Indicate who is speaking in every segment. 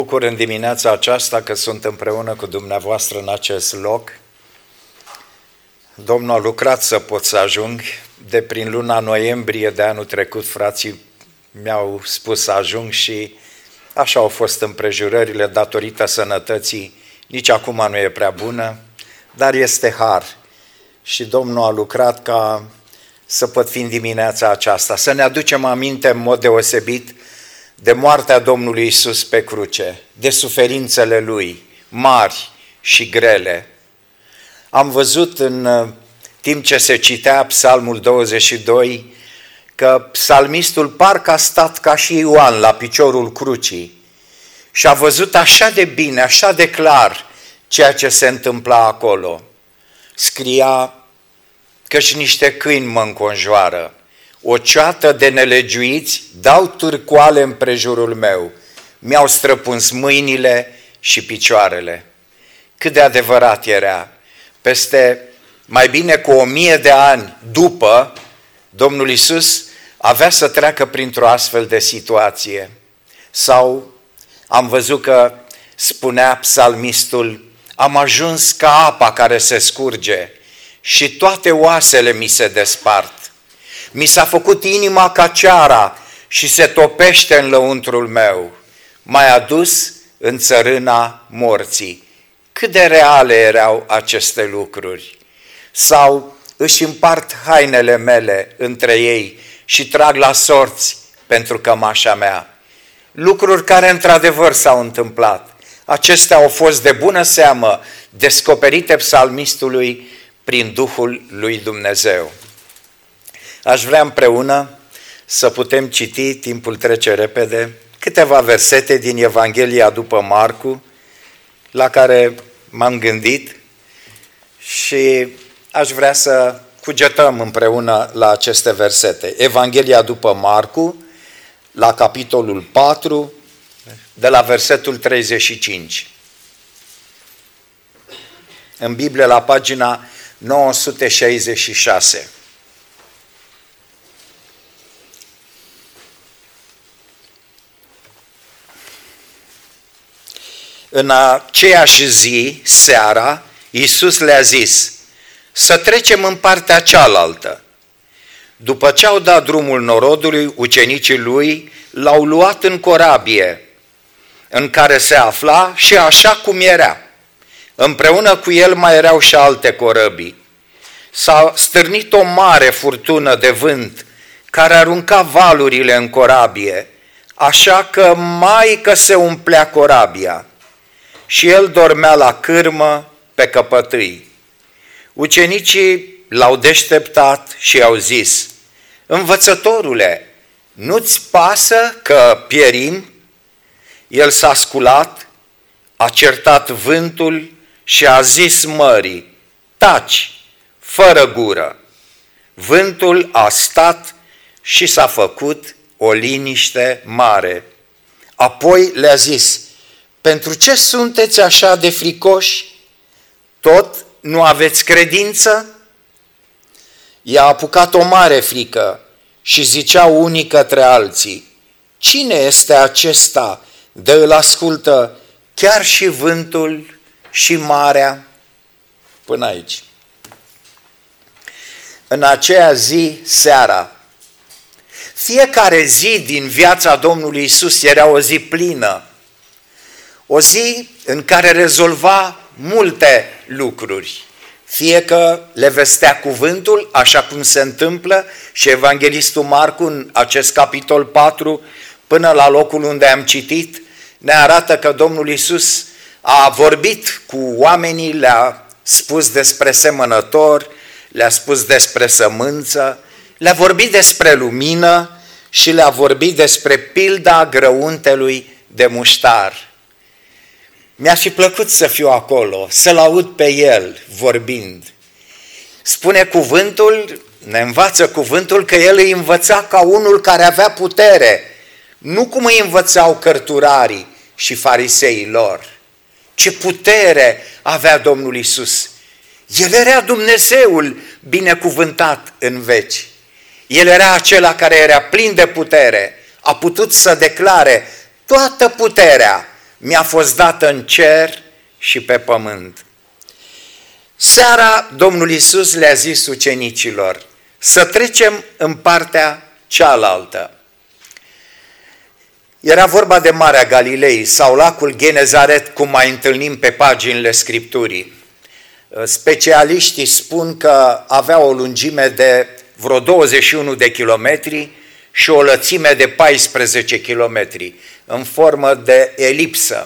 Speaker 1: Bucur în dimineața aceasta că sunt împreună cu dumneavoastră în acest loc. Domnul a lucrat să pot să ajung. De prin luna noiembrie de anul trecut, frații mi-au spus să ajung și așa au fost împrejurările datorită sănătății. Nici acum nu e prea bună, dar este har. Și Domnul a lucrat ca să pot fi în dimineața aceasta, să ne aducem aminte în mod deosebit de moartea Domnului Iisus pe cruce, de suferințele Lui, mari și grele. Am văzut în timp ce se citea Psalmul 22 că psalmistul parcă a stat ca și Ioan la piciorul crucii și a văzut așa de bine, așa de clar ceea ce se întâmpla acolo. Scria: căci niște câini mă înconjoară, o ceată de nelegiuiți dau târcoale împrejurul meu, mi-au străpuns mâinile și picioarele. Cât de adevărat era! Peste mai bine cu 1000 de ani după, Domnul Iisus avea să treacă printr-o astfel de situație. Sau am văzut că spunea psalmistul: am ajuns ca apa care se scurge și toate oasele mi se despart. Mi s-a făcut inima ca ceara și se topește în lăuntrul meu. M-ai adus în țărâna morții. Cât de reale erau aceste lucruri. Sau își împart hainele mele între ei și trag la sorți pentru cămașa mea. Lucruri care într-adevăr s-au întâmplat. Acestea au fost de bună seamă descoperite psalmistului prin Duhul lui Dumnezeu. Aș vrea împreună să putem citi, timpul trece repede, câteva versete din Evanghelia după Marcu, la care m-am gândit și aș vrea să cugetăm împreună la aceste versete. Evanghelia după Marcu, la capitolul 4, de la versetul 35. În Biblie, la pagina 966. În aceeași zi, seara, Iisus le-a zis: să trecem în partea cealaltă. După ce au dat drumul norodului, ucenicii lui l-au luat în corabie, în care se afla și așa cum era. Împreună cu el mai erau și alte corăbii. S-a stârnit o mare furtună de vânt care arunca valurile în corabie, așa că mai că se umplea corabia. Și el dormea la cârmă pe căpătâi. Ucenicii l-au deșteptat și i-au zis: învățătorule, nu-ți pasă că pierim? El s-a sculat, a certat vântul și a zis mării: taci, fără gură. Vântul a stat și s-a făcut o liniște mare. Apoi le-a zis: pentru ce sunteți așa de fricoși? Tot nu aveți credință? I-a apucat o mare frică și ziceau unii către alții: cine este acesta de îl ascultă chiar și vântul și marea? Până aici. În aceea zi, seara, fiecare zi din viața Domnului Iisus era o zi plină, o zi în care rezolva multe lucruri. Fie că le vestea cuvântul, așa cum se întâmplă și evanghelistul Marcu în acest capitol 4, până la locul unde am citit, ne arată că Domnul Iisus a vorbit cu oamenii, le-a spus despre semănător, le-a spus despre sămânță, le-a vorbit despre lumină și le-a vorbit despre pilda grăuntelui de muștar. Mi-ar fi plăcut să fiu acolo, să-l aud pe el vorbind. Spune cuvântul, ne învață cuvântul că el îi învăța ca unul care avea putere, nu cum îi învățau cărturarii și fariseii lor. Ce putere avea Domnul Iisus! El era Dumnezeul binecuvântat în veci. El era acela care era plin de putere, a putut să declare toată puterea mi-a fost dată în cer și pe pământ. Seara Domnul Iisus le-a zis ucenicilor să trecem în partea cealaltă. Era vorba de Marea Galilei sau lacul Genezaret, cum mai întâlnim pe paginile Scripturii. Specialiștii spun că avea o lungime de vreo 21 de kilometri și o lățime de 14 kilometri, în formă de elipsă.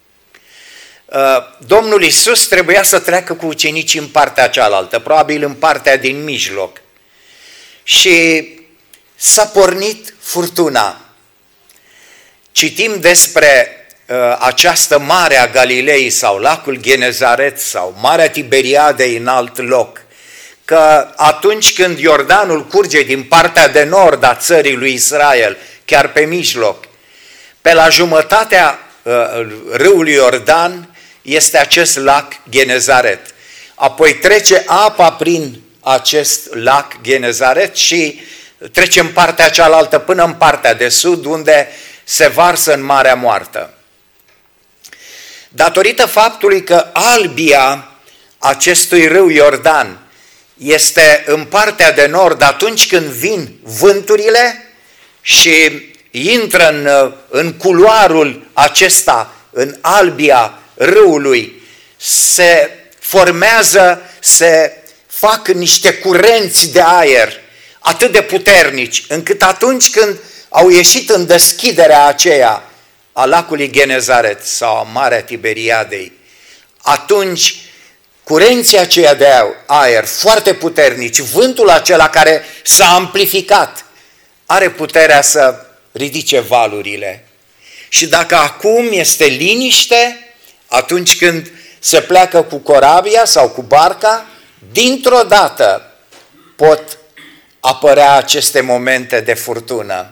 Speaker 1: Domnul Iisus trebuia să treacă cu ucenicii în partea cealaltă, probabil în partea din mijloc. Și s-a pornit furtuna. Citim despre această mare a Galilei sau lacul Genezaret sau Marea Tiberiadei în alt loc, că atunci când Iordanul curge din partea de nord a țării lui Israel, chiar pe mijloc, pe la jumătatea râului Iordan este acest lac Genezaret. Apoi trece apa prin acest lac Genezaret și trece în partea cealaltă până în partea de sud, unde se varsă în Marea Moartă. Datorită faptului că albia acestui râu Iordan este în partea de nord, atunci când vin vânturile și intră în culoarul acesta, în albia râului, se formează, se fac niște curenți de aer atât de puternici, încât atunci când au ieșit în deschiderea aceea a lacului Genezaret sau a Marea Tiberiadei, atunci curenții aceia de aer foarte puternici, vântul acela care s-a amplificat, are puterea să ridice valurile. Și dacă acum este liniște, atunci când se pleacă cu corabia sau cu barca, dintr-o dată pot apărea aceste momente de furtună.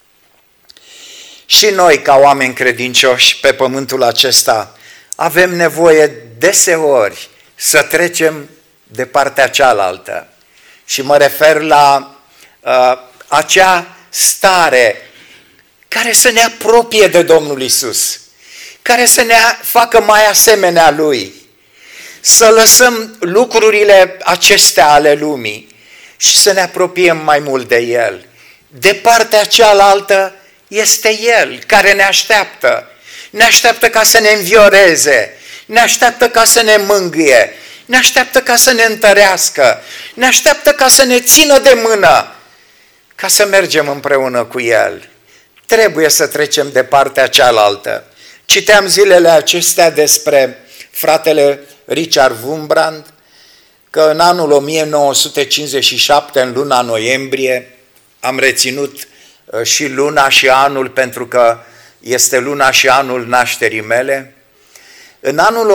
Speaker 1: Și noi, ca oameni credincioși pe pământul acesta, avem nevoie deseori să trecem de partea cealaltă. Și mă refer la acea stare care să ne apropie de Domnul Iisus, care să ne facă mai asemenea Lui, să lăsăm lucrurile acestea ale lumii și să ne apropiem mai mult de El. De partea cealaltă este El care ne așteaptă. Ne așteaptă ca să ne învioreze, ne așteaptă ca să ne mângâie, ne așteaptă ca să ne întărească, ne așteaptă ca să ne țină de mână, ca să mergem împreună cu El. Trebuie să trecem de partea cealaltă. Citeam zilele acestea despre fratele Richard Wurmbrand, că în anul 1957, în luna noiembrie, am reținut și luna și anul pentru că este luna și anul nașterii mele. În anul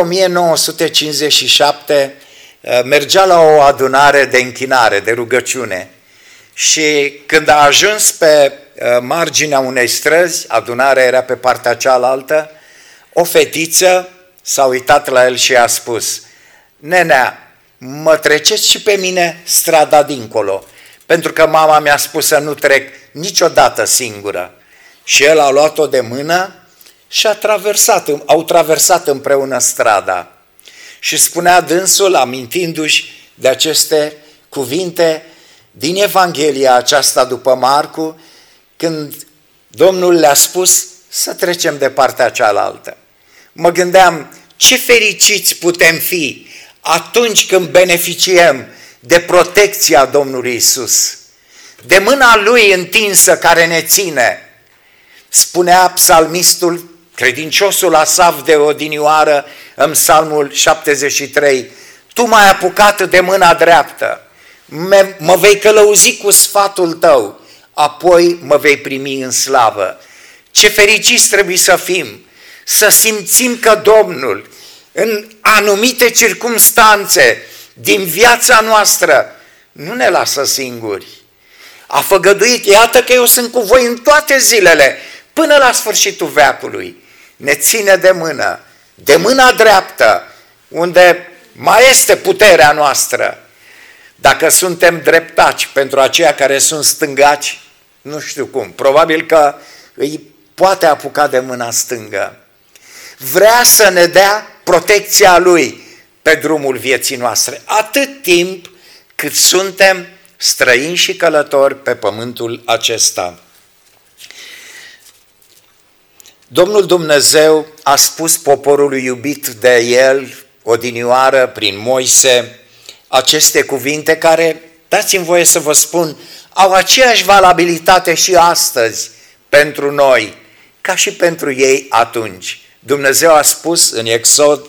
Speaker 1: 1957 mergea la o adunare de închinare, de rugăciune, și când a ajuns pe marginea unei străzi, adunarea era pe partea cealaltă, o fetiță s-a uitat la el și a spus: nenea, mă treceți și pe mine strada dincolo, pentru că mama mi-a spus să nu trec niciodată singură. Și el a luat-o de mână și au traversat împreună strada. Și spunea dânsul, amintindu-și de aceste cuvinte din Evanghelia aceasta după Marcu, când Domnul le-a spus să trecem de partea cealaltă. Mă gândeam, ce fericiți putem fi atunci când beneficiem de protecția Domnului Iisus, de mâna Lui întinsă care ne ține. Spunea psalmistul, credinciosul Asaf de odinioară, în Psalmul 73, tu m-ai apucat de mâna dreaptă, mă vei călăuzi cu sfatul tău, apoi mă vei primi în slavă. Ce fericiți trebuie să fim, să simțim că Domnul, în anumite circumstanțe din viața noastră, nu ne lasă singuri. A făgăduit, iată că eu sunt cu voi în toate zilele, până la sfârșitul veacului. Ne ține de mână, de mâna dreaptă, unde mai este puterea noastră. Dacă suntem dreptaci pentru aceia care sunt stângaci, nu știu cum, probabil că îi poate apuca de mâna stângă. vrea să ne dea protecția Lui pe drumul vieții noastre, atât timp cât suntem străini și călători pe pământul acesta. Domnul Dumnezeu a spus poporului iubit de El odinioară prin Moise aceste cuvinte care, dați-mi voie să vă spun, au aceeași valabilitate și astăzi pentru noi, ca și pentru ei atunci. Dumnezeu a spus în Exod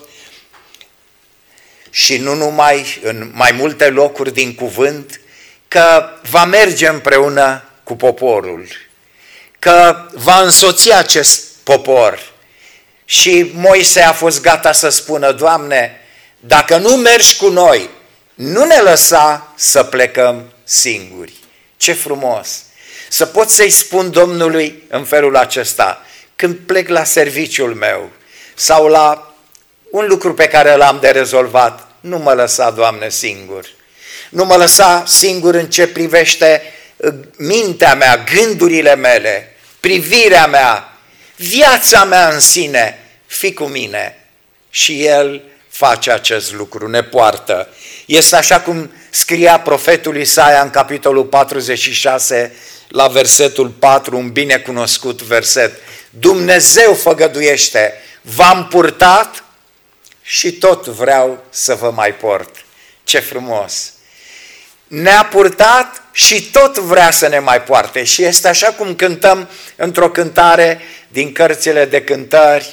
Speaker 1: și nu numai, în mai multe locuri din cuvânt, că va merge împreună cu poporul, că va însoți acest popor. Și Moise a fost gata să spună: Doamne, dacă nu mergi cu noi, nu ne lăsa să plecăm singuri. Ce frumos! Să pot să-i spun Domnului în felul acesta: când plec la serviciul meu sau la un lucru pe care l-am de rezolvat, nu mă lăsa, Doamne, singur. Nu mă lăsa singur în ce privește mintea mea, gândurile mele, privirea mea, viața mea în sine. Fii cu mine. Și El face acest lucru, ne poartă. Este așa cum scria profetul Isaia în capitolul 46, la versetul 4, un binecunoscut verset: Dumnezeu făgăduiește, v-am purtat și tot vreau să vă mai port. Ce frumos! Ne-a purtat și tot vrea să ne mai poarte. Și este așa cum cântăm într-o cântare din cărțile de cântări,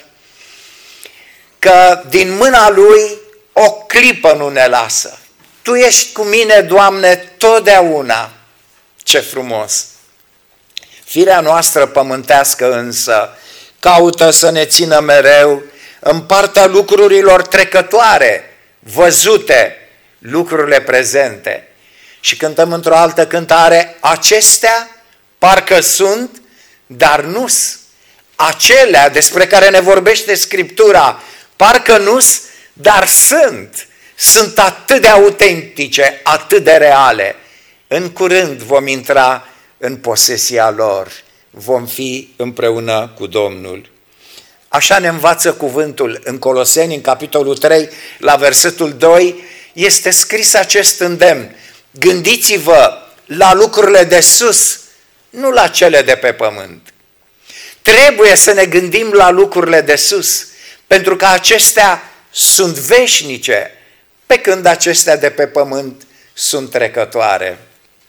Speaker 1: că din mâna Lui o clipă nu ne lasă. Tu ești cu mine, Doamne, totdeauna. Ce frumos! Firea noastră pământească însă caută să ne țină mereu în partea lucrurilor trecătoare, văzute, lucrurile prezente. Și cântăm într-o altă cântare: acestea parcă sunt, dar nu-s. Acelea despre care ne vorbește Scriptura parcă nu-s, dar sunt. Sunt atât de autentice, atât de reale. În curând vom intra în posesia lor. Vom fi împreună cu Domnul. Așa ne învață cuvântul în Coloseni, în capitolul 3, la versetul 2, este scris acest îndemn: gândiți-vă la lucrurile de sus, nu la cele de pe pământ. Trebuie să ne gândim la lucrurile de sus, pentru că acestea sunt veșnice, pe când acestea de pe pământ sunt trecătoare.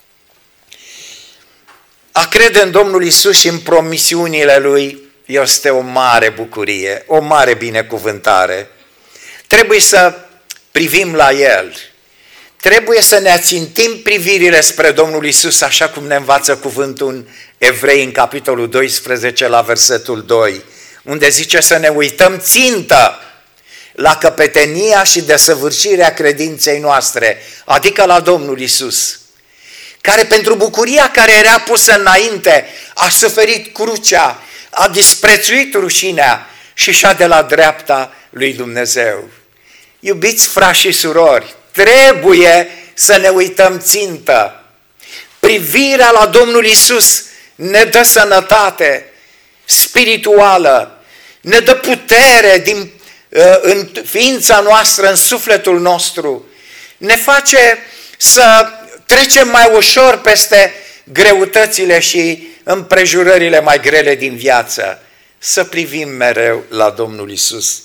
Speaker 1: A crede în Domnul Iisus și în promisiunile Lui este o mare bucurie, o mare binecuvântare. Trebuie să privim la El. Trebuie să ne ațintim privirile spre Domnul Iisus, așa cum ne învață cuvântul în Evrei, în capitolul 12, la versetul 2, unde zice să ne uităm țintă la căpetenia și desăvârșirea credinței noastre, adică la Domnul Iisus, care pentru bucuria care era pusă înainte a suferit crucea, a disprețuit rușinea și și-a de la dreapta lui Dumnezeu. Iubiți frați și surori, trebuie să ne uităm țintă. Privirea la Domnul Iisus ne dă sănătate spirituală, ne dă putere în ființa noastră, în sufletul nostru, ne face să trecem mai ușor peste greutățile și împrejurările mai grele din viață. Să privim mereu la Domnul Iisus.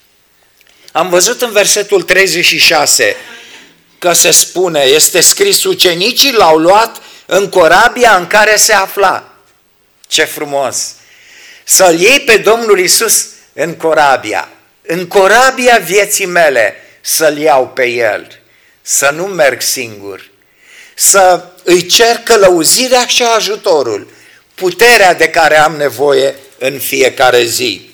Speaker 1: Am văzut în versetul 36 că se spune, este scris: ucenicii l-au luat în corabia în care se afla. Ce frumos! Să-L iei pe Domnul Iisus în corabia vieții mele, să-L iau pe El, să nu merg singur, să îi cer călăuzirea și ajutorul, puterea de care am nevoie în fiecare zi.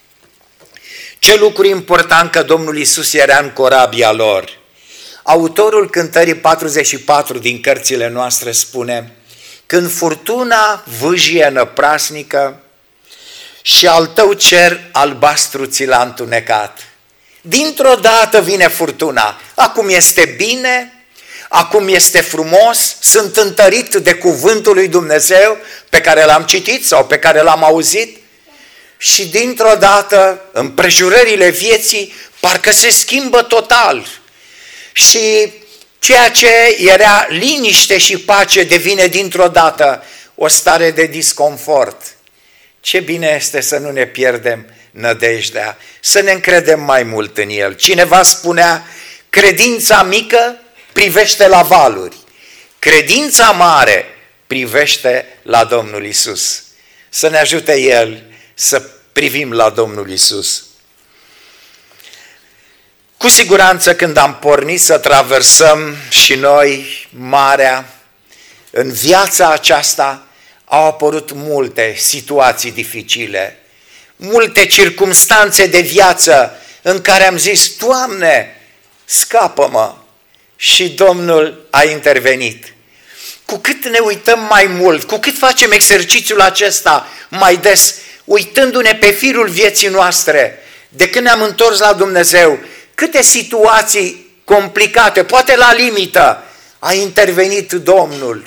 Speaker 1: Ce lucru important că Domnul Iisus era în corabia lor. Autorul cântării 44 din cărțile noastre spune: când furtuna vâjie năprasnică și al tău cer albastru ți l-a întunecat. Dintr-o dată vine furtuna, acum este bine, acum este frumos, sunt întărit de cuvântul lui Dumnezeu pe care l-am citit sau pe care l-am auzit și dintr-o dată împrejurările vieții parcă se schimbă total și ceea ce era liniște și pace devine dintr-o dată o stare de disconfort. Ce bine este să nu ne pierdem nădejdea, să ne încredem mai mult în El. Cineva spunea, credința mică privește la valuri, credința mare privește la Domnul Iisus. Să ne ajute El să privim la Domnul Iisus. Cu siguranță când am pornit să traversăm și noi marea, în viața aceasta au apărut multe situații dificile, multe circumstanțe de viață în care am zis, Doamne, scapă-mă! Și Domnul a intervenit. Cu cât ne uităm mai mult, cu cât facem exercițiul acesta mai des, uitându-ne pe firul vieții noastre, de când ne-am întors la Dumnezeu, câte situații complicate, poate la limită, a intervenit Domnul,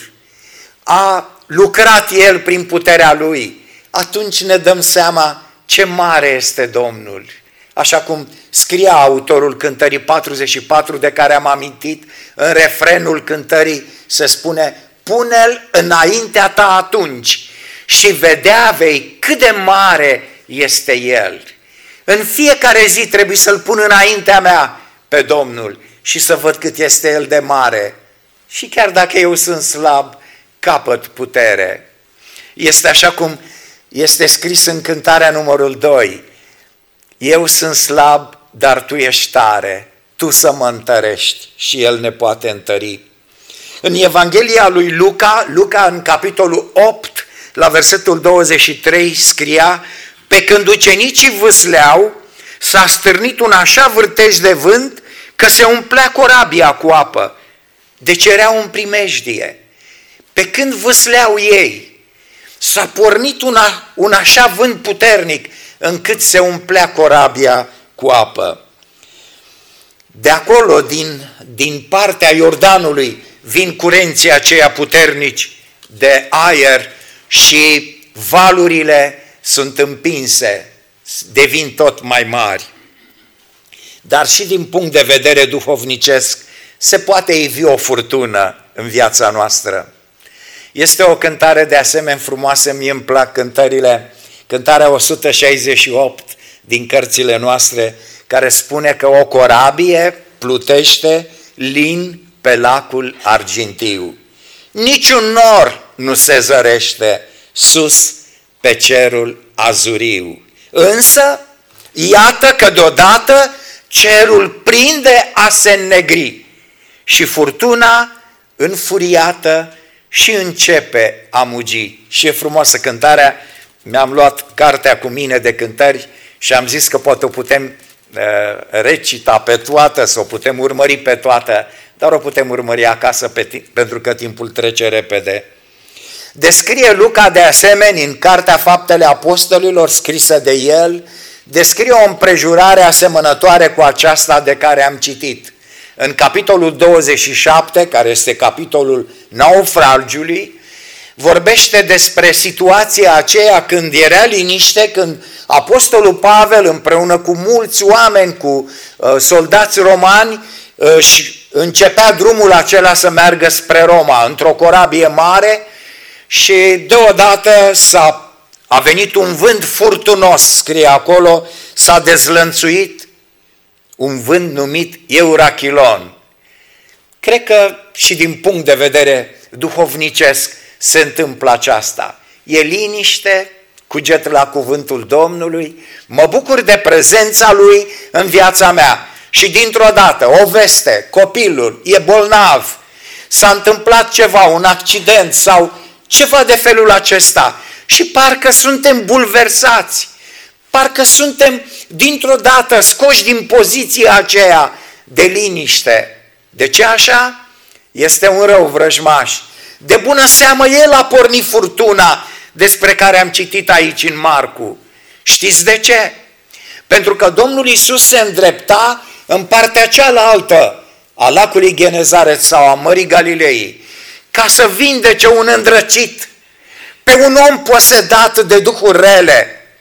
Speaker 1: a lucrat El prin puterea Lui, atunci ne dăm seama ce mare este Domnul. Așa cum scria autorul cântării 44 de care am amintit, în refrenul cântării se spune, pune-L înaintea ta atunci și vedea vei cât de mare este El. În fiecare zi trebuie să-L pun înaintea mea pe Domnul și să văd cât este El de mare. Și chiar dacă eu sunt slab, capăt putere. Este așa cum este scris în cântarea numărul 2. Eu sunt slab, dar Tu ești tare, Tu să mă întărești și El ne poate întări. În Evanghelia lui Luca în capitolul 8, la versetul 23 scria, pe când ucenicii vâsleau, s-a stârnit un așa vârtej de vânt că se umplea corabia cu apă. Deci erau în primejdie. Pe când vâsleau ei, s-a pornit un așa vânt puternic încât se umplea corabia cu apă. De acolo, din partea Iordanului, vin curenții aceia puternici de aer și valurile sunt împinse, devin tot mai mari. Dar și din punct de vedere duhovnicesc se poate ivi o furtună în viața noastră. Este o cântare de asemenea frumoasă, mie îmi plac cântările, cântarea 168 din cărțile noastre, care spune că o corabie plutește lin pe lacul argintiu. Niciun nor nu se zărește sus pe cerul azuriu. Însă, iată că deodată cerul prinde a se înnegri și furtuna înfuriată și începe a mugi. Și e frumoasă cântarea, mi-am luat cartea cu mine de cântări și am zis că poate o putem recita pe toată, să o putem urmări pe toată, dar o putem urmări acasă pentru că timpul trece repede. Descrie Luca de asemenea în Cartea Faptele Apostolilor scrisă de el, descrie o împrejurare asemănătoare cu aceasta de care am citit. În capitolul 27, care este capitolul naufragiului, vorbește despre situația aceea când era liniște, când apostolul Pavel împreună cu mulți oameni, cu soldați romani, și începea drumul acela să meargă spre Roma, într-o corabie mare, și deodată a venit un vânt furtunos, scrie acolo, s-a dezlănțuit un vânt numit Eurachilon. Cred că și din punct de vedere duhovnicesc se întâmplă aceasta. E liniște, cuget la cuvântul Domnului, mă bucur de prezența Lui în viața mea și dintr-o dată o veste, copilul e bolnav, s-a întâmplat ceva, un accident sau ceva de felul acesta și parcă suntem bulversați, parcă suntem dintr-o dată scoși din poziția aceea de liniște. De ce așa? Este un rău vrăjmaș. De bună seamă el a pornit furtuna despre care am citit aici în Marcu. Știți de ce? Pentru că Domnul Iisus se îndrepta în partea cealaltă a lacului Genezaret sau a Mării Galilei, ca să vindece un îndrăcit, pe un om posedat de duhuri rele,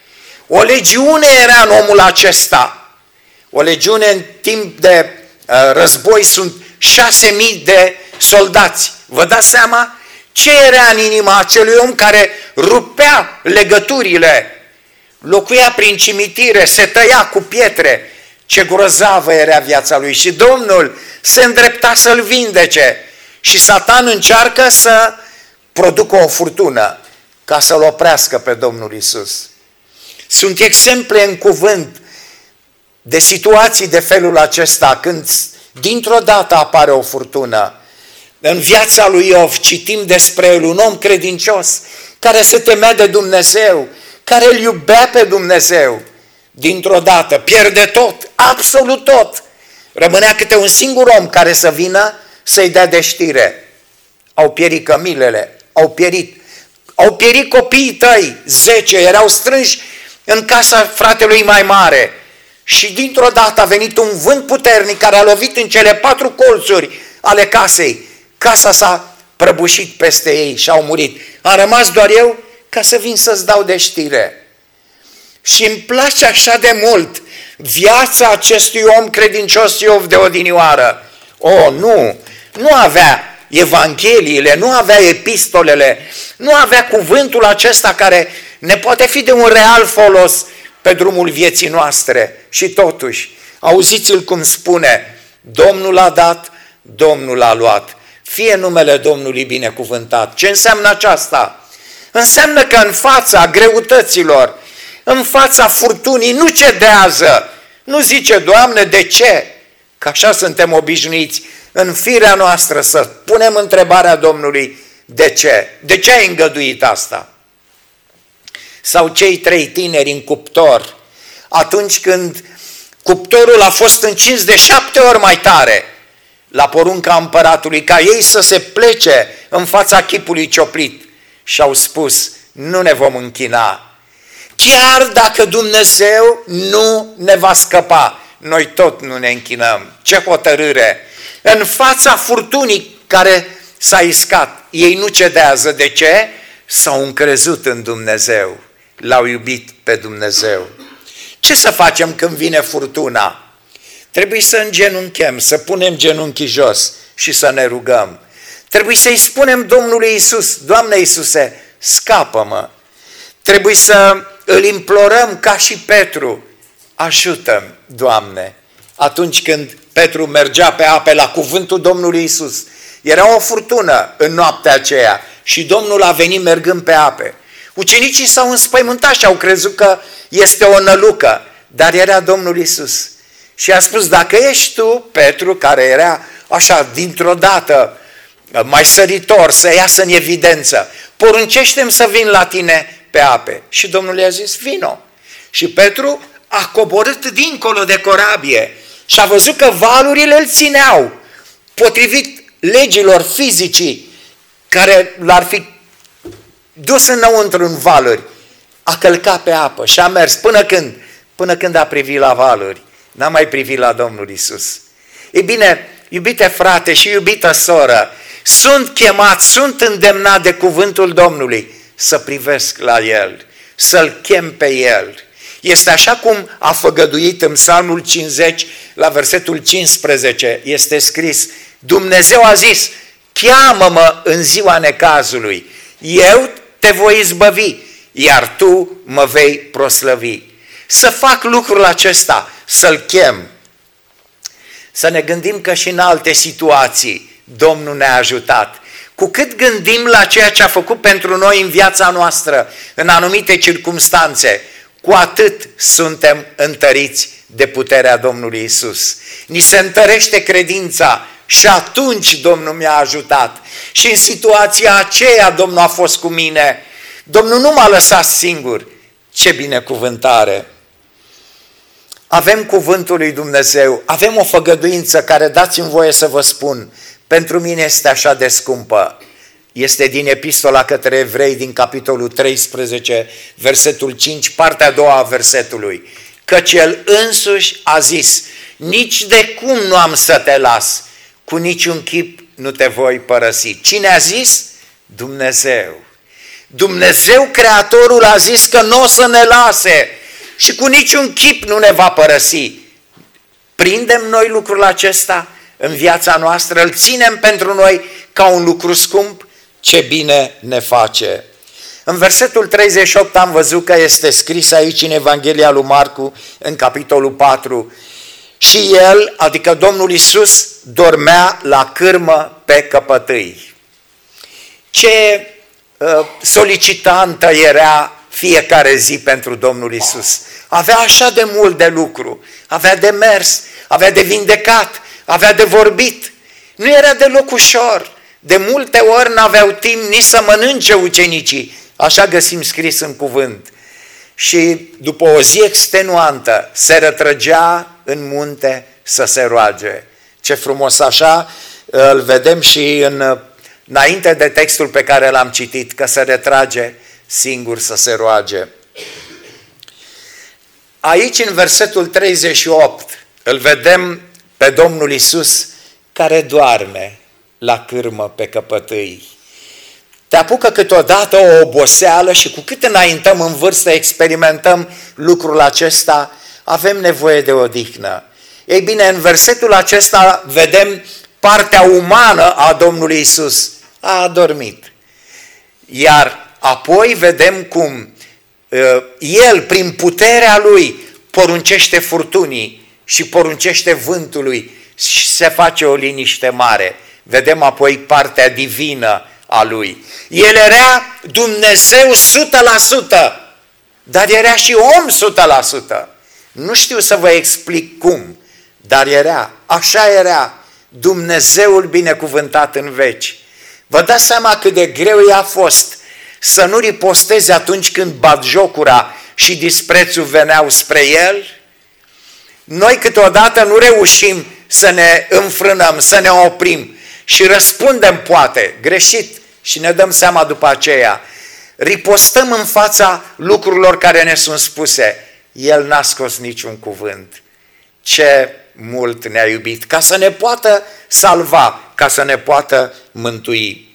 Speaker 1: O legiune era în omul acesta. O legiune în timp de război sunt 6.000 de soldați. Vă dați seama ce era în inima acelui om care rupea legăturile, locuia prin cimitire, se tăia cu pietre. Ce grozavă era viața lui și Domnul se îndrepta să-l vindece și Satan încearcă să producă o furtună ca să-l oprească pe Domnul Iisus. Sunt exemple în cuvânt de situații de felul acesta, când dintr-o dată apare o furtună. În viața lui Iov citim despre el, un om credincios, care se temea de Dumnezeu, care îl iubea pe Dumnezeu. Dintr-o dată pierde tot, absolut tot. Rămânea câte un singur om care să vină să-i dea de știre. Au pierit cămilele, au pierit copiii tăi, 10, erau strânși în casa fratelui mai mare. Și dintr-o dată a venit un vânt puternic care a lovit în cele 4 colțuri ale casei. Casa s-a prăbușit peste ei și au murit. Am rămas doar eu ca să vin să-ți dau de știre. Și îmi place așa de mult viața acestui om credincios Iov de odinioară. Nu avea evangheliile, nu avea epistolele, nu avea cuvântul acesta care ne poate fi de un real folos pe drumul vieții noastre. Și totuși, auziți-l cum spune, Domnul a dat, Domnul a luat. Fie numele Domnului binecuvântat. Ce înseamnă aceasta? Înseamnă că în fața greutăților, în fața furtunii, nu cedează. Nu zice, Doamne, de ce? Că așa suntem obișnuiți în firea noastră să punem întrebarea Domnului, de ce? De ce ai îngăduit asta? Sau cei 3 tineri în cuptor, atunci când cuptorul a fost încins de 7 ori mai tare, la porunca împăratului, ca ei să se plece în fața chipului cioplit, și au spus, nu ne vom închina. Chiar dacă Dumnezeu nu ne va scăpa, noi tot nu ne închinăm. Ce hotărâre! În fața furtunii care s-a iscat, ei nu cedează. De ce? S-au încrezut în Dumnezeu, l-au iubit pe Dumnezeu. Ce să facem când vine furtuna? Trebuie să îngenunchem, să punem genunchii jos și să ne rugăm. Trebuie să-i spunem Domnului Iisus, Doamne Iisuse, scapă-mă. Trebuie să îl implorăm ca și Petru, ajută-mi, Doamne. Atunci când Petru mergea pe ape la cuvântul Domnului Iisus, era o furtună în noaptea aceea și Domnul a venit mergând pe ape. Ucenicii s-au înspăimântat și au crezut că este o nălucă, dar era Domnul Iisus. Și a spus, dacă ești tu, Petru, care era așa dintr-o dată mai săritor, să iasă în evidență, poruncește-mi să vin la tine pe ape. Și Domnul i-a zis, vino. Și Petru a coborât dincolo de corabie și a văzut că valurile îl țineau, potrivit legilor fizicii care l-ar fi dus înăuntru în valuri. A călcat pe apă și a mers până când? Până când a privit la valuri. N-a mai privit la Domnul Iisus. Ei bine, iubite frate și iubită soră, sunt chemat, sunt îndemnat de cuvântul Domnului să privesc la El, să-L chem pe El. Este așa cum a făgăduit în Psalmul 50, la versetul 15, este scris, Dumnezeu a zis, cheamă-mă în ziua necazului, eu te voi izbăvi, iar tu mă vei proslăvi. Să fac lucrul acesta, să-L chem. Să ne gândim că și în alte situații Domnul ne-a ajutat. Cu cât gândim la ceea ce a făcut pentru noi în viața noastră, în anumite circumstanțe, cu atât suntem întăriți de puterea Domnului Iisus. Ni se întărește credința și atunci Domnul mi-a ajutat. Și în situația aceea Domnul a fost cu mine. Domnul nu m-a lăsat singur. Ce binecuvântare! Avem cuvântul lui Dumnezeu, avem o făgăduință care, dați-mi voie să vă spun, pentru mine este așa de scumpă. Este din Epistola către Evrei, din capitolul 13, versetul 5, partea a doua a versetului. Căci El însuși a zis, nici de cum nu am să te las, cu niciun chip nu te voi părăsi. Cine a zis? Dumnezeu. Dumnezeu Creatorul a zis că nu o să ne lase. și cu niciun chip nu ne va părăsi. Prindem noi lucrul acesta în viața noastră, îl ținem pentru noi ca un lucru scump, ce bine ne face. În versetul 38 am văzut că este scris aici în Evanghelia lui Marcu, în capitolul 4, și el, adică Domnul Iisus, dormea la cârmă pe căpătâi. Ce solicitantă era fiecare zi pentru Domnul Iisus. Avea așa de mult de lucru, avea de mers, avea de vindecat, avea de vorbit. Nu era deloc ușor. De multe ori n-aveau timp nici să mănânce ucenicii. Așa găsim scris în cuvânt. Și după o zi extenuantă se retrăgea în munte să se roage. Ce frumos așa îl vedem și înainte de textul pe care l-am citit, că se retrage singur să se roage. Aici în versetul 38 îl vedem pe Domnul Iisus care doarme la cârmă pe căpătâi. Te apucă câteodată o oboseală și cu cât înaintăm în vârstă experimentăm lucrul acesta, avem nevoie de odihnă. Ei bine, în versetul acesta vedem partea umană a Domnului Iisus. A adormit. Iar apoi vedem cum El, prin puterea Lui, poruncește furtunii și poruncește vântului și se face o liniște mare. Vedem apoi partea divină a Lui. El era Dumnezeu 100%, dar era și om 100%. Nu știu să vă explic cum, dar era, așa era, Dumnezeul binecuvântat în veci. Vă dați seama cât de greu i-a fost să nu riposteze atunci când batjocura și disprețul veneau spre El? Noi câteodată nu reușim să ne înfrânăm, să ne oprim și răspundem poate greșit și ne dăm seama după aceea. Ripostăm în fața lucrurilor care ne sunt spuse. El n-a scos niciun cuvânt. Ce mult ne-a iubit ca să ne poată salva, ca să ne poată mântui.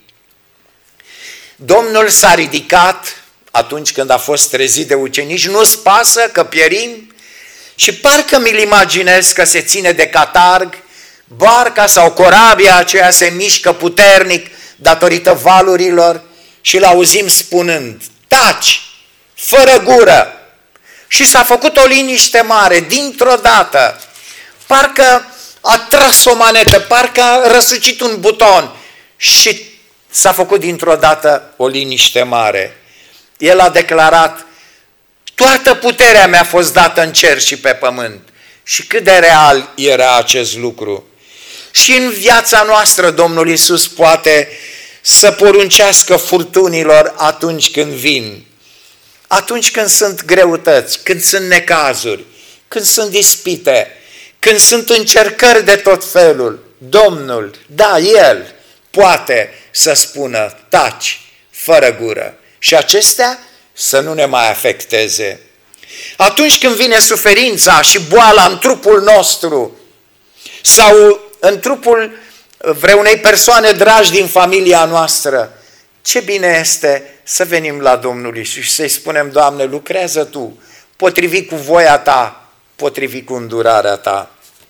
Speaker 1: Domnul s-a ridicat atunci când a fost trezit de ucenici, nu-ți pasă că pierim? Și parcă mi-l imaginez că se ține de catarg, barca sau corabia aceea se mișcă puternic datorită valurilor și l-auzim spunând, taci, fără gură. Și s-a făcut o liniște mare, dintr-o dată, parcă a tras o manetă, parcă a răsucit un buton și s-a făcut dintr-o dată o liniște mare. El a declarat, toată puterea mi-a fost dată în cer și pe pământ. Și cât de real era acest lucru. Și în viața noastră Domnul Iisus poate să poruncească furtunilor atunci când vin, atunci când sunt greutăți, când sunt necazuri, când sunt ispite, când sunt încercări de tot felul. Domnul, da, El poate să spună, taci, fără gură. Și acestea să nu ne mai afecteze. Atunci când vine suferința și boala în trupul nostru sau în trupul vreunei persoane dragi din familia noastră, ce bine este să venim la Domnul Iisus și să-i spunem, Doamne, lucrează Tu, potrivit cu voia Ta, potrivit cu îndurarea Ta.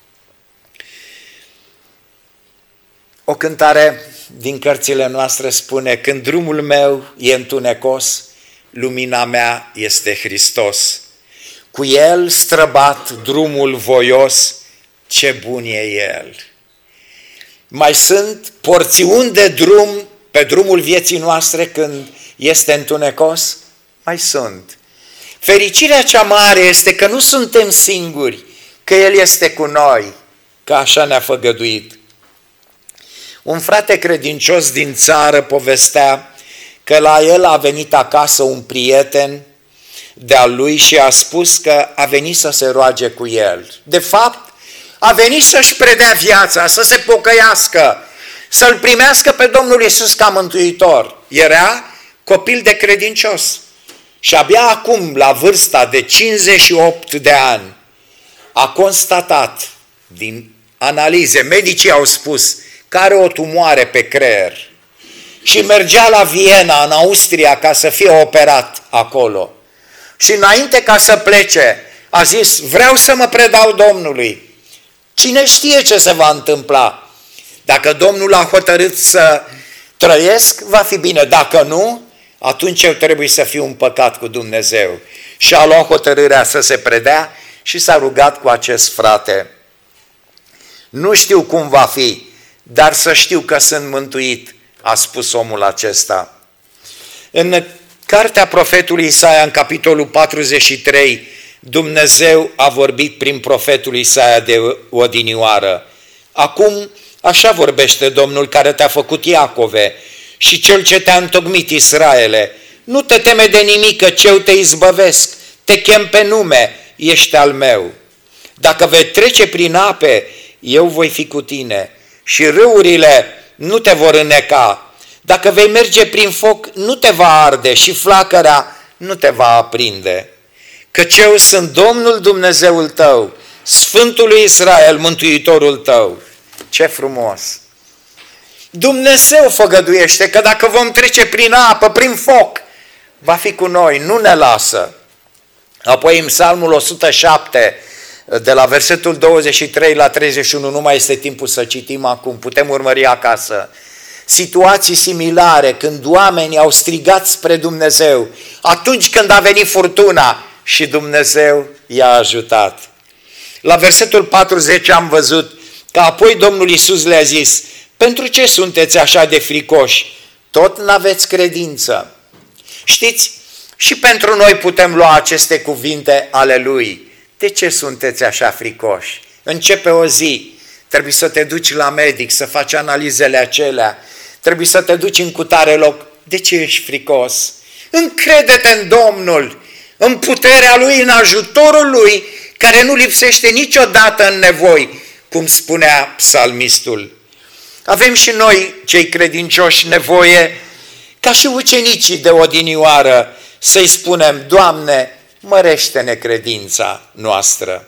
Speaker 1: O cântare din cărțile noastre spune, când drumul meu e întunecos, lumina mea este Hristos. Cu El străbat drumul voios, ce bun e El. Mai sunt porțiuni de drum pe drumul vieții noastre când este întunecos? Mai sunt. Fericirea cea mare este că nu suntem singuri, că El este cu noi, că așa ne-a făgăduit. Un frate credincios din țară povestea că la el a venit acasă un prieten de-al lui și a spus că a venit să se roage cu el. De fapt, a venit să-și predea viața, să se pocăiască, să-L primească pe Domnul Iisus ca mântuitor. Era copil de credincios și abia acum, la vârsta de 58 de ani, a constatat din analize, medicii au spus că are o tumoare pe creier și mergea la Viena, în Austria, ca să fie operat acolo. și înainte ca să plece a zis, vreau să mă predau Domnului. Cine știe ce se va întâmpla? Dacă Domnul a hotărât să trăiesc, va fi bine. Dacă nu, atunci eu trebuie să fiu împăcat cu Dumnezeu. Și a luat hotărârea să se predea și s-a rugat cu acest frate. Nu știu cum va fi, dar să știu că sunt mântuit, a spus omul acesta. În cartea profetului Isaia, în capitolul 43, Dumnezeu a vorbit prin profetul Isaia de odinioară. Acum așa vorbește Domnul care te-a făcut Iacove și Cel ce te-a întocmit Israele. Nu te teme de nimic, că eu te izbăvesc, te chem pe nume, ești al meu. Dacă vei trece prin ape, eu voi fi cu tine și râurile nu te vor înneca. Dacă vei merge prin foc, nu te va arde și flacăra nu te va aprinde. Căci eu sunt Domnul Dumnezeul tău, Sfântul lui Israel, Mântuitorul tău. Ce frumos! Dumnezeu făgăduiește că dacă vom trece prin apă, prin foc, va fi cu noi, nu ne lasă. Apoi în Psalmul 107, de la versetul 23 la 31, nu mai este timpul să citim acum, putem urmări acasă. Situații similare, când oamenii au strigat spre Dumnezeu, atunci când a venit furtuna și Dumnezeu i-a ajutat. La versetul 40 am văzut că apoi Domnul Iisus le-a zis, pentru ce sunteți așa de fricoși? Tot n-aveți credință. Știți, și pentru noi putem lua aceste cuvinte ale Lui. De ce sunteți așa fricoși? Începe o zi, trebuie să te duci la medic, să faci analizele acelea, trebuie să te duci în cutare loc. De ce ești fricos? Încrede-te în Domnul, în puterea Lui, în ajutorul Lui, care nu lipsește niciodată în nevoi, cum spunea psalmistul. Avem și noi, cei credincioși, nevoie, ca și ucenicii de odinioară, să-i spunem, Doamne, mărește-ne credința noastră.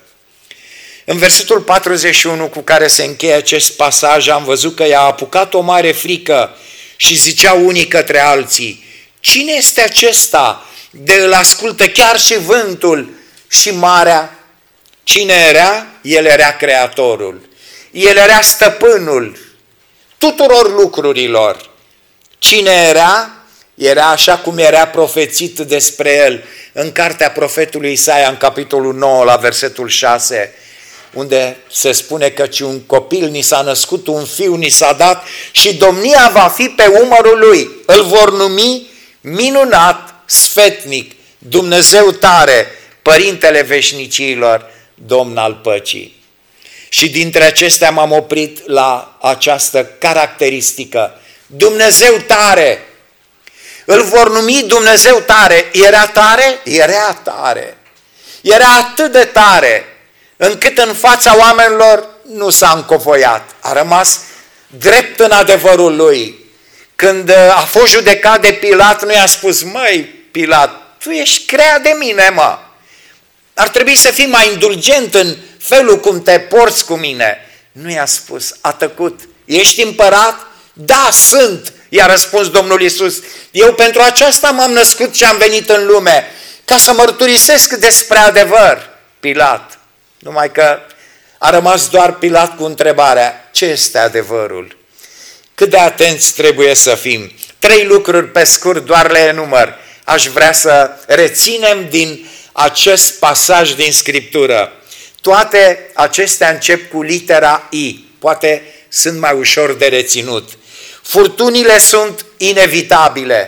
Speaker 1: În versetul 41 cu care se încheie acest pasaj am văzut că i-a apucat o mare frică și ziceau unii către alții, cine este acesta de îl ascultă chiar și vântul și marea? Cine era? El era Creatorul. El era stăpânul tuturor lucrurilor. Cine era? Era așa cum era profețit despre el în cartea profetului Isaia, în capitolul 9, la versetul 6, unde se spune că un copil ni s-a născut, un fiu ni s-a dat și domnia va fi pe umărul lui. Îl vor numi minunat, sfetnic, Dumnezeu tare, Părintele veșnicilor, Domn al păcii. Și dintre acestea m-am oprit la această caracteristică. Dumnezeu tare. Îl vor numi Dumnezeu tare. Era tare? Era tare. Era atât de tare încât în fața oamenilor nu s-a încovoiat. A rămas drept în adevărul lui. Când a fost judecat de Pilat, nu i-a spus, măi, Pilat, tu ești crea de mine, mă. Ar trebui să fii mai indulgent în felul cum te porți cu mine. Nu i-a spus, a tăcut. Ești împărat? Da, sunt, i-a răspuns Domnul Iisus. Eu pentru aceasta m-am născut și am venit în lume, ca să mărturisesc despre adevăr. Pilat. Numai că a rămas doar Pilat cu întrebarea, ce este adevărul? Cât de atenți trebuie să fim? 3 lucruri pe scurt, doar le enumăr. Aș vrea să reținem din acest pasaj din Scriptură. Toate acestea încep cu litera I. Poate sunt mai ușor de reținut. Furtunile sunt inevitabile.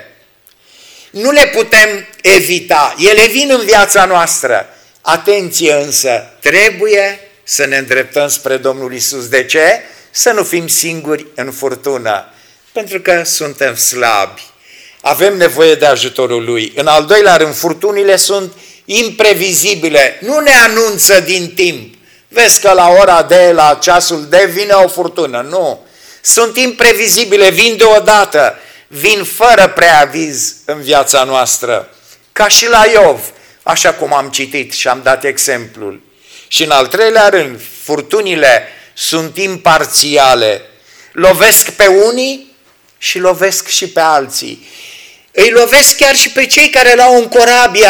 Speaker 1: Nu le putem evita. Ele vin în viața noastră. Atenție însă, trebuie să ne îndreptăm spre Domnul Iisus. De ce? Să nu fim singuri în furtună. Pentru că suntem slabi. Avem nevoie de ajutorul Lui. În al doilea rând, furtunile sunt imprevizibile. Nu ne anunță din timp. Vezi că la ora de, la ceasul de, vine o furtună. Nu. Sunt imprevizibile, vin deodată, vin fără preaviz în viața noastră. Ca și la Iov, așa cum am citit și am dat exemplul. Și în al treilea rând, furtunile sunt imparțiale. Lovesc pe unii și lovesc și pe alții. Îi lovesc chiar și pe cei care l-au în corabia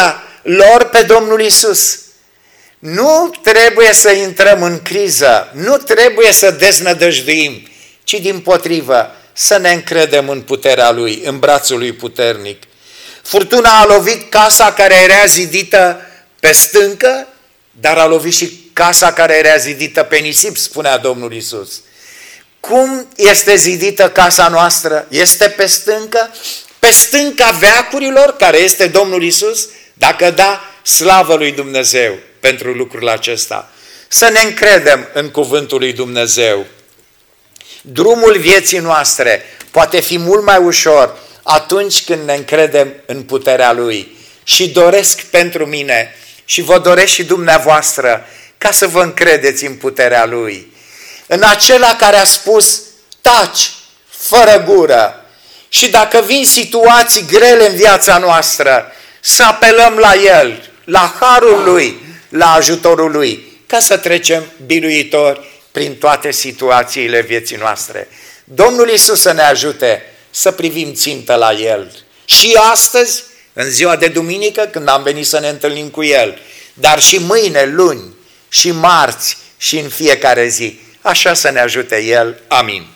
Speaker 1: lor pe Domnul Iisus. Nu trebuie să intrăm în criză, nu trebuie să deznădăjduim, ci dimpotrivă să ne încredem în puterea Lui, în brațul Lui puternic. Furtuna a lovit casa care era zidită pe stâncă, dar a lovit și casa care era zidită pe nisip, spunea Domnul Iisus. Cum este zidită casa noastră? Este pe stâncă? Pe stânca veacurilor, care este Domnul Iisus? Dacă da, slavă lui Dumnezeu pentru lucrul acesta. Să ne încredem în cuvântul lui Dumnezeu. Drumul vieții noastre poate fi mult mai ușor atunci când ne încredem în puterea Lui. Și doresc pentru mine și vă doresc și dumneavoastră ca să vă încredeți în puterea Lui. În acela care a spus, taci, fără gură. Și dacă vin situații grele în viața noastră, să apelăm la El, la harul Lui, la ajutorul Lui, ca să trecem biruitori prin toate situațiile vieții noastre. Domnul Iisus să ne ajute să privim țintă la El. Și astăzi, în ziua de duminică, când am venit să ne întâlnim cu El, dar și mâine, luni, și marți, și în fiecare zi. Așa să ne ajute El. Amin.